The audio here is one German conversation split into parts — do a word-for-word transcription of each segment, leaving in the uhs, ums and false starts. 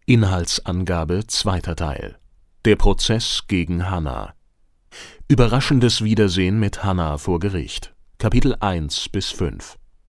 Inhaltsangabe zweiter Teil. Der Prozess gegen Hannah. Überraschendes Wiedersehen mit Hannah vor Gericht. Kapitel eins bis fünf.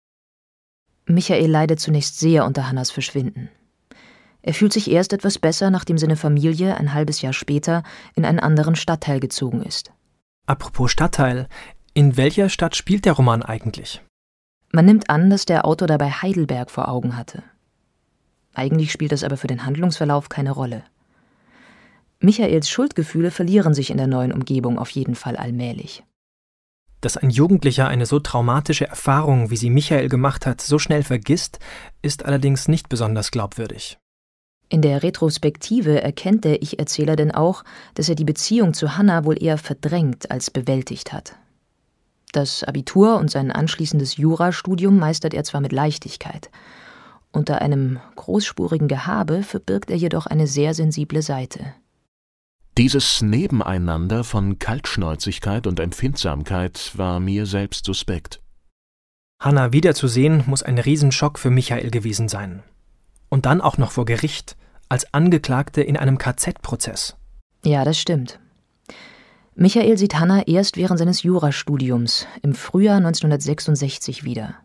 Michael leidet zunächst sehr unter Hannahs Verschwinden. Er fühlt sich erst etwas besser, nachdem seine Familie ein halbes Jahr später in einen anderen Stadtteil gezogen ist. Apropos Stadtteil, in welcher Stadt spielt der Roman eigentlich? Man nimmt an, dass der Autor dabei Heidelberg vor Augen hatte. Eigentlich spielt das aber für den Handlungsverlauf keine Rolle. Michaels Schuldgefühle verlieren sich in der neuen Umgebung auf jeden Fall allmählich. Dass ein Jugendlicher eine so traumatische Erfahrung, wie sie Michael gemacht hat, so schnell vergisst, ist allerdings nicht besonders glaubwürdig. In der Retrospektive erkennt der Ich-Erzähler denn auch, dass er die Beziehung zu Hannah wohl eher verdrängt als bewältigt hat. Das Abitur und sein anschließendes Jurastudium meistert er zwar mit Leichtigkeit. Unter einem großspurigen Gehabe verbirgt er jedoch eine sehr sensible Seite. Dieses Nebeneinander von Kaltschnäuzigkeit und Empfindsamkeit war mir selbst suspekt. Hannah wiederzusehen, muss ein Riesenschock für Michael gewesen sein. Und dann auch noch vor Gericht, als Angeklagte in einem K Z-Prozess. Ja, das stimmt. Michael sieht Hannah erst während seines Jurastudiums im Frühjahr neunzehnhundertsechsundsechzig wieder.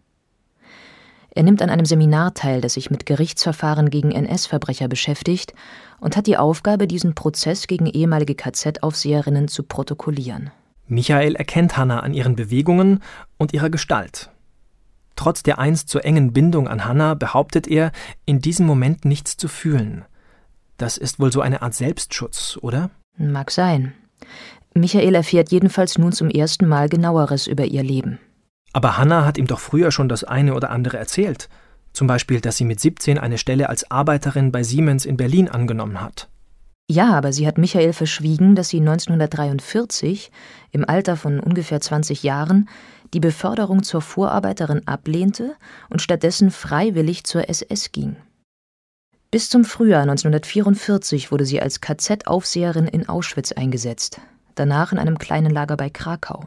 Er nimmt an einem Seminar teil, das sich mit Gerichtsverfahren gegen N S-Verbrecher beschäftigt und hat die Aufgabe, diesen Prozess gegen ehemalige K Z-Aufseherinnen zu protokollieren. Michael erkennt Hannah an ihren Bewegungen und ihrer Gestalt. Trotz der einst so engen Bindung an Hannah behauptet er, in diesem Moment nichts zu fühlen. Das ist wohl so eine Art Selbstschutz, oder? Mag sein. Michael erfährt jedenfalls nun zum ersten Mal Genaueres über ihr Leben. Aber Hannah hat ihm doch früher schon das eine oder andere erzählt. Zum Beispiel, dass sie mit siebzehn eine Stelle als Arbeiterin bei Siemens in Berlin angenommen hat. Ja, aber sie hat Michael verschwiegen, dass sie neunzehnhundertdreiundvierzig, im Alter von ungefähr zwanzig Jahren, die Beförderung zur Vorarbeiterin ablehnte und stattdessen freiwillig zur S S ging. Bis zum Frühjahr neunzehnhundertvierundvierzig wurde sie als K Z-Aufseherin in Auschwitz eingesetzt, danach in einem kleinen Lager bei Krakau.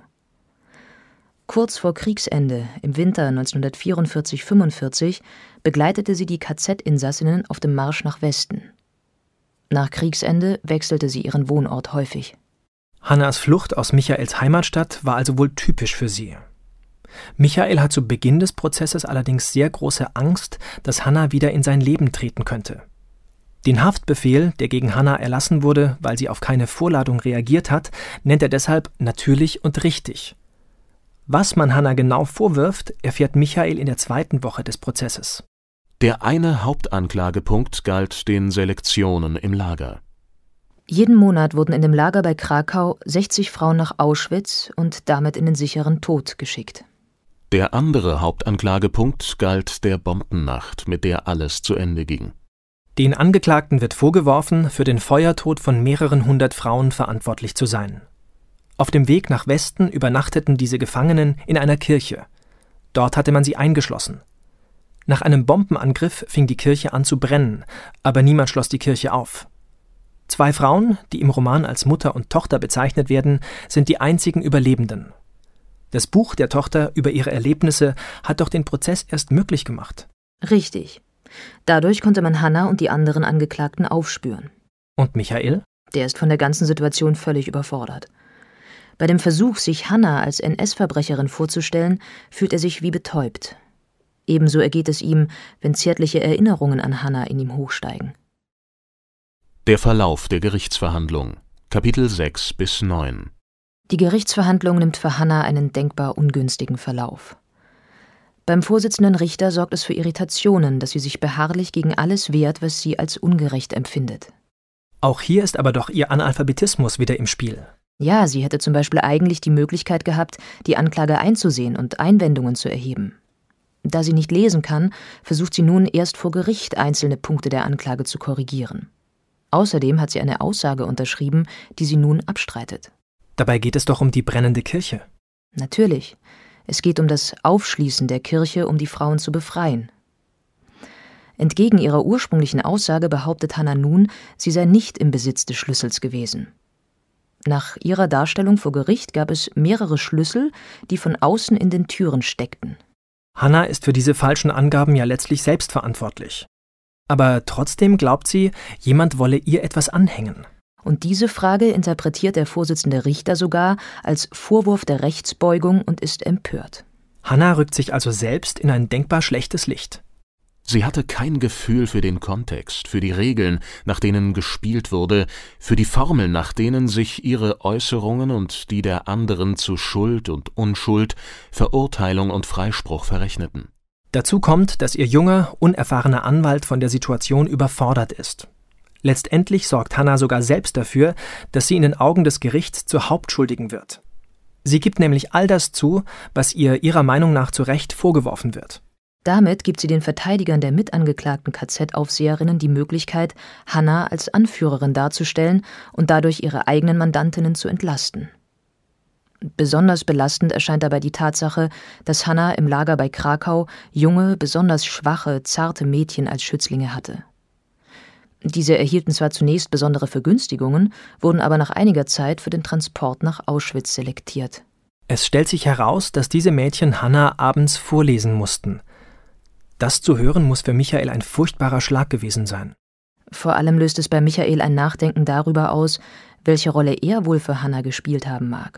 Kurz vor Kriegsende, im Winter neunzehnhundertvierundvierzig fünfundvierzig, begleitete sie die K Z-Insassinnen auf dem Marsch nach Westen. Nach Kriegsende wechselte sie ihren Wohnort häufig. Hannahs Flucht aus Michaels Heimatstadt war also wohl typisch für sie. Michael hat zu Beginn des Prozesses allerdings sehr große Angst, dass Hannah wieder in sein Leben treten könnte. Den Haftbefehl, der gegen Hannah erlassen wurde, weil sie auf keine Vorladung reagiert hat, nennt er deshalb natürlich und richtig. Was man Hannah genau vorwirft, erfährt Michael in der zweiten Woche des Prozesses. Der eine Hauptanklagepunkt galt den Selektionen im Lager. Jeden Monat wurden in dem Lager bei Krakau sechzig Frauen nach Auschwitz und damit in den sicheren Tod geschickt. Der andere Hauptanklagepunkt galt der Bombennacht, mit der alles zu Ende ging. Den Angeklagten wird vorgeworfen, für den Feuertod von mehreren hundert Frauen verantwortlich zu sein. Auf dem Weg nach Westen übernachteten diese Gefangenen in einer Kirche. Dort hatte man sie eingeschlossen. Nach einem Bombenangriff fing die Kirche an zu brennen, aber niemand schloss die Kirche auf. Zwei Frauen, die im Roman als Mutter und Tochter bezeichnet werden, sind die einzigen Überlebenden. Das Buch der Tochter über ihre Erlebnisse hat doch den Prozess erst möglich gemacht. Richtig. Dadurch konnte man Hannah und die anderen Angeklagten aufspüren. Und Michael? Der ist von der ganzen Situation völlig überfordert. Bei dem Versuch, sich Hannah als N S-Verbrecherin vorzustellen, fühlt er sich wie betäubt. Ebenso ergeht es ihm, wenn zärtliche Erinnerungen an Hannah in ihm hochsteigen. Der Verlauf der Gerichtsverhandlung. Kapitel sechs bis neun. Die Gerichtsverhandlung nimmt für Hannah einen denkbar ungünstigen Verlauf. Beim Vorsitzenden Richter sorgt es für Irritationen, dass sie sich beharrlich gegen alles wehrt, was sie als ungerecht empfindet. Auch hier ist aber doch ihr Analphabetismus wieder im Spiel. Ja, sie hätte zum Beispiel eigentlich die Möglichkeit gehabt, die Anklage einzusehen und Einwendungen zu erheben. Da sie nicht lesen kann, versucht sie nun erst vor Gericht einzelne Punkte der Anklage zu korrigieren. Außerdem hat sie eine Aussage unterschrieben, die sie nun abstreitet. Dabei geht es doch um die brennende Kirche. Natürlich. Es geht um das Aufschließen der Kirche, um die Frauen zu befreien. Entgegen ihrer ursprünglichen Aussage behauptet Hannah nun, sie sei nicht im Besitz des Schlüssels gewesen. Nach ihrer Darstellung vor Gericht gab es mehrere Schlüssel, die von außen in den Türen steckten. Hannah ist für diese falschen Angaben ja letztlich selbst verantwortlich. Aber trotzdem glaubt sie, jemand wolle ihr etwas anhängen. Und diese Frage interpretiert der Vorsitzende Richter sogar als Vorwurf der Rechtsbeugung und ist empört. Hannah rückt sich also selbst in ein denkbar schlechtes Licht. Sie hatte kein Gefühl für den Kontext, für die Regeln, nach denen gespielt wurde, für die Formeln, nach denen sich ihre Äußerungen und die der anderen zu Schuld und Unschuld, Verurteilung und Freispruch verrechneten. Dazu kommt, dass ihr junger, unerfahrener Anwalt von der Situation überfordert ist. Letztendlich sorgt Hannah sogar selbst dafür, dass sie in den Augen des Gerichts zur Hauptschuldigen wird. Sie gibt nämlich all das zu, was ihr ihrer Meinung nach zu Recht vorgeworfen wird. Damit gibt sie den Verteidigern der mitangeklagten K Z-Aufseherinnen die Möglichkeit, Hannah als Anführerin darzustellen und dadurch ihre eigenen Mandantinnen zu entlasten. Besonders belastend erscheint dabei die Tatsache, dass Hannah im Lager bei Krakau junge, besonders schwache, zarte Mädchen als Schützlinge hatte. Diese erhielten zwar zunächst besondere Vergünstigungen, wurden aber nach einiger Zeit für den Transport nach Auschwitz selektiert. Es stellt sich heraus, dass diese Mädchen Hannah abends vorlesen mussten. Das zu hören muss für Michael ein furchtbarer Schlag gewesen sein. Vor allem löst es bei Michael ein Nachdenken darüber aus, welche Rolle er wohl für Hannah gespielt haben mag.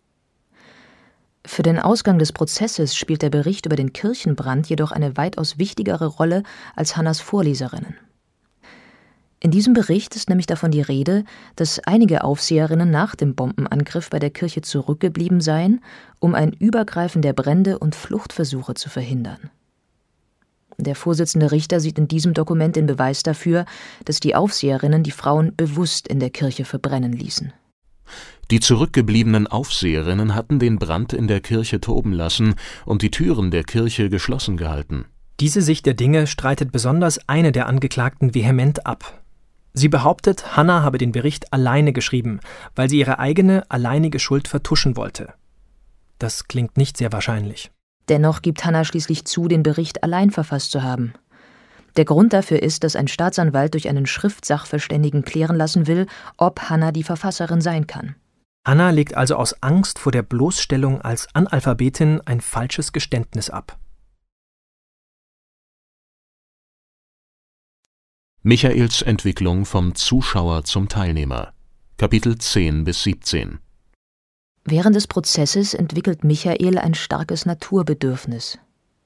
Für den Ausgang des Prozesses spielt der Bericht über den Kirchenbrand jedoch eine weitaus wichtigere Rolle als Hannahs Vorleserinnen. In diesem Bericht ist nämlich davon die Rede, dass einige Aufseherinnen nach dem Bombenangriff bei der Kirche zurückgeblieben seien, um ein Übergreifen der Brände und Fluchtversuche zu verhindern. Der Vorsitzende Richter sieht in diesem Dokument den Beweis dafür, dass die Aufseherinnen die Frauen bewusst in der Kirche verbrennen ließen. Die zurückgebliebenen Aufseherinnen hatten den Brand in der Kirche toben lassen und die Türen der Kirche geschlossen gehalten. Diese Sicht der Dinge streitet besonders eine der Angeklagten vehement ab. Sie behauptet, Hannah habe den Bericht alleine geschrieben, weil sie ihre eigene, alleinige Schuld vertuschen wollte. Das klingt nicht sehr wahrscheinlich. Dennoch gibt Hannah schließlich zu, den Bericht allein verfasst zu haben. Der Grund dafür ist, dass ein Staatsanwalt durch einen Schriftsachverständigen klären lassen will, ob Hannah die Verfasserin sein kann. Hannah legt also aus Angst vor der Bloßstellung als Analphabetin ein falsches Geständnis ab. Michaels Entwicklung vom Zuschauer zum Teilnehmer. Kapitel zehn bis siebzehn. Während des Prozesses entwickelt Michael ein starkes Naturbedürfnis.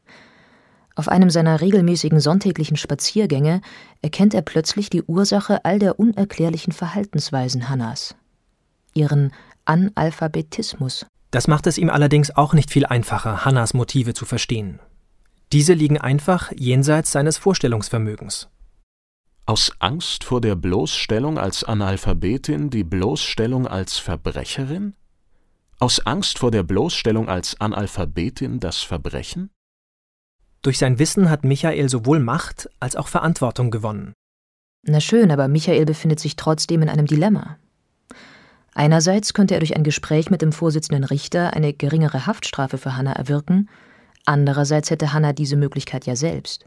Auf einem seiner regelmäßigen sonntäglichen Spaziergänge erkennt er plötzlich die Ursache all der unerklärlichen Verhaltensweisen Hannahs. Ihren Analphabetismus. Das macht es ihm allerdings auch nicht viel einfacher, Hannahs Motive zu verstehen. Diese liegen einfach jenseits seines Vorstellungsvermögens. Aus Angst vor der Bloßstellung als Analphabetin die Bloßstellung als Verbrecherin? Aus Angst vor der Bloßstellung als Analphabetin das Verbrechen? Durch sein Wissen hat Michael sowohl Macht als auch Verantwortung gewonnen. Na schön, aber Michael befindet sich trotzdem in einem Dilemma. Einerseits könnte er durch ein Gespräch mit dem Vorsitzenden Richter eine geringere Haftstrafe für Hannah erwirken, andererseits hätte Hannah diese Möglichkeit ja selbst.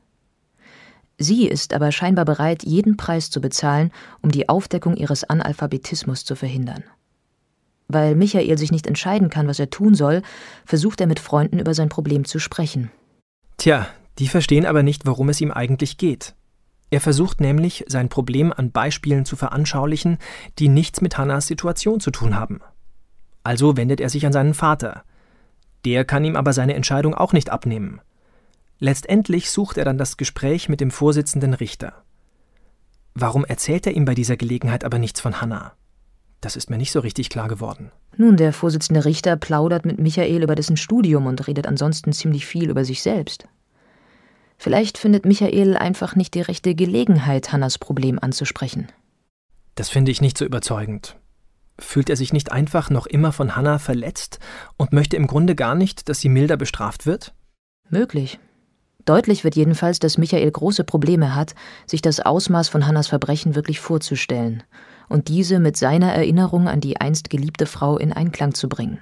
Sie ist aber scheinbar bereit, jeden Preis zu bezahlen, um die Aufdeckung ihres Analphabetismus zu verhindern. Weil Michael sich nicht entscheiden kann, was er tun soll, versucht er mit Freunden über sein Problem zu sprechen. Tja, die verstehen aber nicht, worum es ihm eigentlich geht. Er versucht nämlich, sein Problem an Beispielen zu veranschaulichen, die nichts mit Hannahs Situation zu tun haben. Also wendet er sich an seinen Vater. Der kann ihm aber seine Entscheidung auch nicht abnehmen. Letztendlich sucht er dann das Gespräch mit dem Vorsitzenden Richter. Warum erzählt er ihm bei dieser Gelegenheit aber nichts von Hannah? Das ist mir nicht so richtig klar geworden. Nun, der Vorsitzende Richter plaudert mit Michael über dessen Studium und redet ansonsten ziemlich viel über sich selbst. Vielleicht findet Michael einfach nicht die rechte Gelegenheit, Hannahs Problem anzusprechen. Das finde ich nicht so überzeugend. Fühlt er sich nicht einfach noch immer von Hannah verletzt und möchte im Grunde gar nicht, dass sie milder bestraft wird? Möglich. Deutlich wird jedenfalls, dass Michael große Probleme hat, sich das Ausmaß von Hannahs Verbrechen wirklich vorzustellen und diese mit seiner Erinnerung an die einst geliebte Frau in Einklang zu bringen.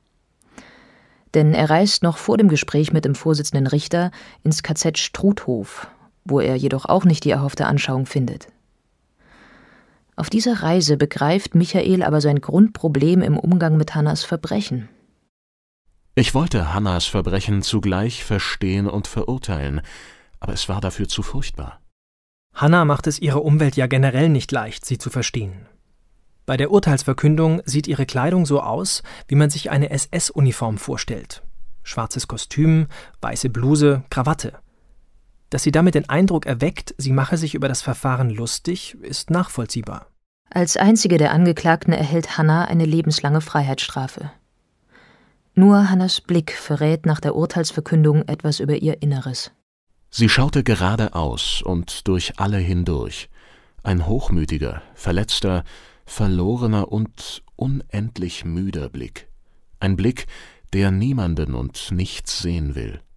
Denn er reist noch vor dem Gespräch mit dem Vorsitzenden Richter ins K Z Struthof, wo er jedoch auch nicht die erhoffte Anschauung findet. Auf dieser Reise begreift Michael aber sein Grundproblem im Umgang mit Hannahs Verbrechen. Ich wollte Hannahs Verbrechen zugleich verstehen und verurteilen, aber es war dafür zu furchtbar. Hannah macht es ihrer Umwelt ja generell nicht leicht, sie zu verstehen. Bei der Urteilsverkündung sieht ihre Kleidung so aus, wie man sich eine S S-Uniform vorstellt. Schwarzes Kostüm, weiße Bluse, Krawatte. Dass sie damit den Eindruck erweckt, sie mache sich über das Verfahren lustig, ist nachvollziehbar. Als einzige der Angeklagten erhält Hannah eine lebenslange Freiheitsstrafe. Nur Hannahs Blick verrät nach der Urteilsverkündung etwas über ihr Inneres. Sie schaute geradeaus und durch alle hindurch. Ein hochmütiger, verletzter, verlorener und unendlich müder Blick. Ein Blick, der niemanden und nichts sehen will.